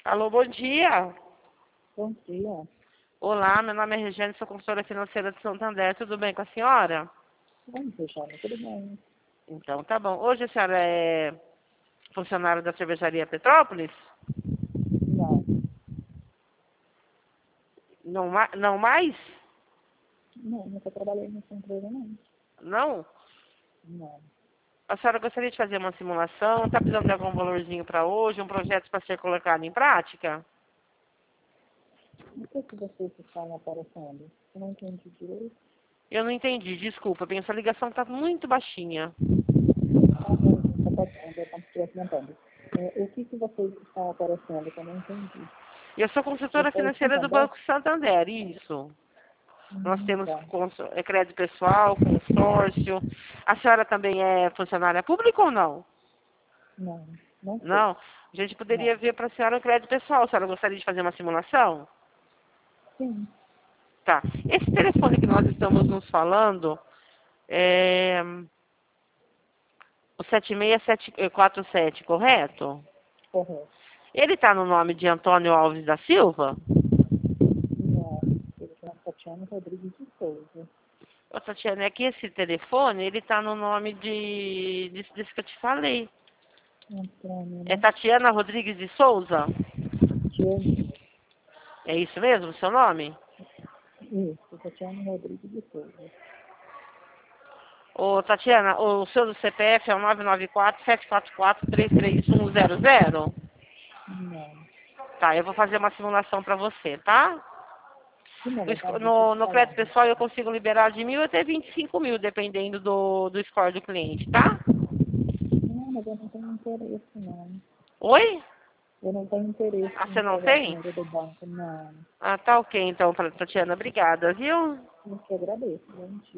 Alô, bom dia. Bom dia. Olá, meu nome é Regiane, sou consultora financeira de Santander. Tudo bem com a senhora? Vamos fechar, tudo bem? Então, tá bom. Hoje a senhora é funcionária da cervejaria Petrópolis? Não, Não mais? nunca trabalhei nessa empresa, não. Não? Não. A senhora gostaria de fazer uma simulação? Está precisando de algum valorzinho para hoje? Um projeto para ser colocado em prática? O que vocês estão aparecendo? Eu não entendi direito. Eu não entendi, desculpa. Bem, essa ligação está muito baixinha. Estou comentando. O que vocês estão aparecendo que eu não entendi? Eu sou consultora Vocês financeira do Santander? Banco Santander, isso. Nós temos Tá. crédito pessoal, consórcio. A senhora também é funcionária pública ou não? Não, não sei. Não. A gente poderia Não. ver para a senhora o crédito pessoal. A senhora gostaria de fazer uma simulação? Sim, Tá. Esse telefone que nós estamos nos falando é o 76747, correto? correto. Ele está no nome de Antônio Alves da Silva? Não, eu sou a Tatiana Rodrigues de Souza. Ô, Tatiana, é que esse telefone, ele está no nome desse que eu te falei. Antônio, É né? Tatiana Rodrigues de Souza? Tiane. É isso mesmo, seu nome? Isso, Tatiana Rodrigues de Souza. Ô, Tatiana, o seu CPF é o 994-744-33100? Não. Tá, eu vou fazer uma simulação para você, tá? Que na verdade, deixa eu te No falar. crédito pessoal eu consigo liberar de 1.000 até 25.000, dependendo do score do cliente, tá? Não, mas eu não tenho interesse, não. Oi? Eu não tenho interesse Ah, em você não pegar tem? dinheiro do banco, não. Ah, tá ok então, Tatiana. Obrigada, viu? Eu que agradeço, gente.